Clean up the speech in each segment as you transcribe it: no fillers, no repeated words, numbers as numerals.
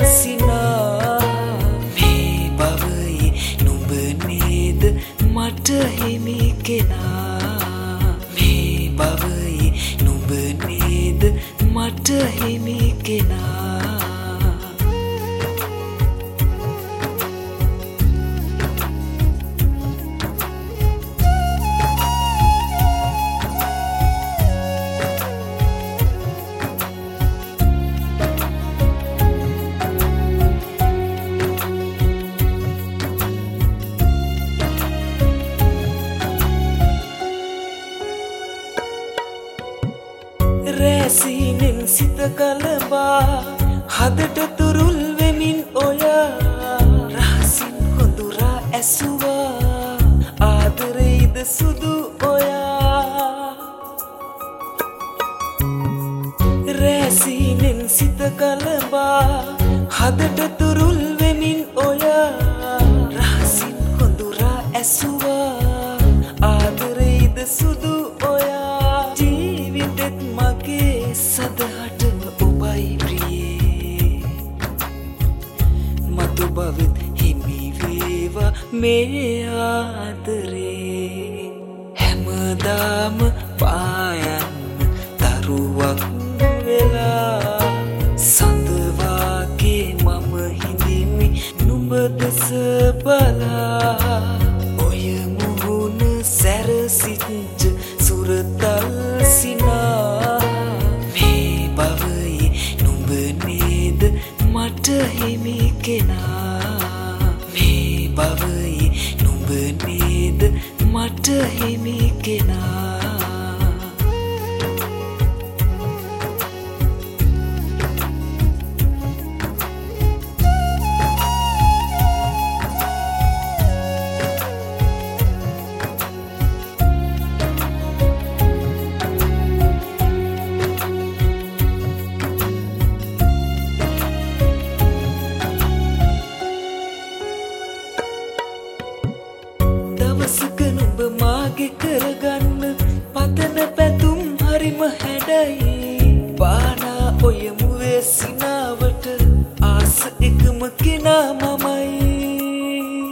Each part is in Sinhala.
සිනා මේ බවයි නුඹ නේද මට හිමි කෙනා මේ බවයි නුඹ නේද මට හිමි කෙනා රැසීනෙන් සිත කලබා හදට තුරුල් වෙමින් ඔයා රහසින් හොඳුරා ඇසුවා ආදරෙයිද සුදු ඔයා රැසීනෙන් සිත කලබා හදට තුරුල් වෙමින් ඔයා රහසින් හොඳුරා ඇසුවා ආදරෙයිද සුදු ඔයා ජීවිතෙත් මගේ සදහටම ඔබයි ප්‍රියේ මතු බවෙත් හිමි වේවා මේ ආදරේ හැමදාම පායන්න දරුවක් වෙලා සඳවාගේ මම හිඳිමි නුඹ දෙස බලා ඔය මුහුණ සැරසිච්ච සුරතල් සිනා මේ බවයි නුඹ නේද මට හිමි කෙනා මේ බවයි නුඹ නේද මට හිමි කෙනා දවසක නුඹ මාගේ කරගන්න පතන පැතුම් හරිම හැඩයි පානා ඔය මුවේ සිනාවට ආස එකම කෙනා මමයි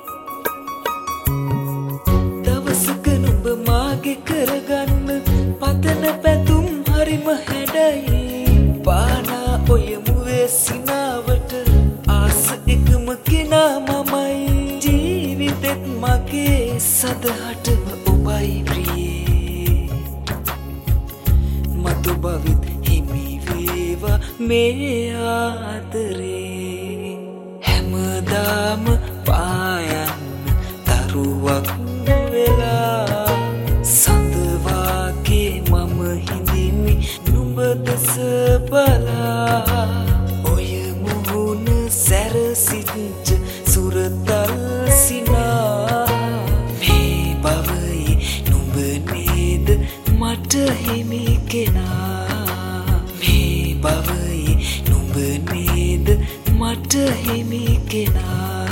දවසක නුඹ මාගේ කරගන්න පතන පැතුම් හරිම හැඩයි පානා ඔය මුවේ සිනාවට ආස එකම කෙනා මමයි ජීවිතෙත් මගේ සදහටම ඔබයි ප්‍රියේ මතු බවෙත් හිමි වේවා මේ ආදරේ හැමදාම පායන්න දරුවක් වෙලා සඳවාගේ මම හිඳිමි නුඹ දෙස බලා ඔය මුහුණ සැරසිච්ච සුරතල් සිනා මේ බවයි නුඹ නේද මට හිමි කෙනා මේ බවයි නුඹ නේද මට හිමි කෙනා